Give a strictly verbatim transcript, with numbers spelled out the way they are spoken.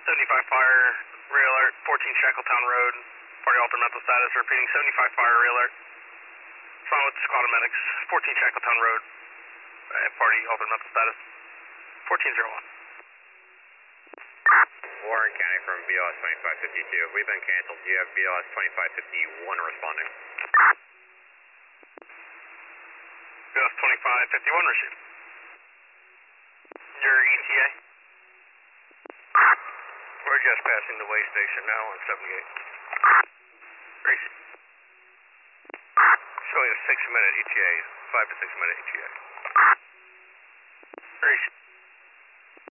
seventy-five fire, rail alert, fourteen Shackletown Road, party altered mental status, repeating seventy-five fire, rail alert. Found with squad of medics, fourteen Shackletown Road, uh, party altered mental status, fourteen oh one. Warren County from B L S twenty-five fifty-two. We've been canceled. You have B L S twenty-five fifty-one responding. B L S twenty-five fifty-one received. Your E T A? We're just passing the way station now on seventy-eight. Gracie. Showing a six minute E T A, five to six minute E T A. Gracie.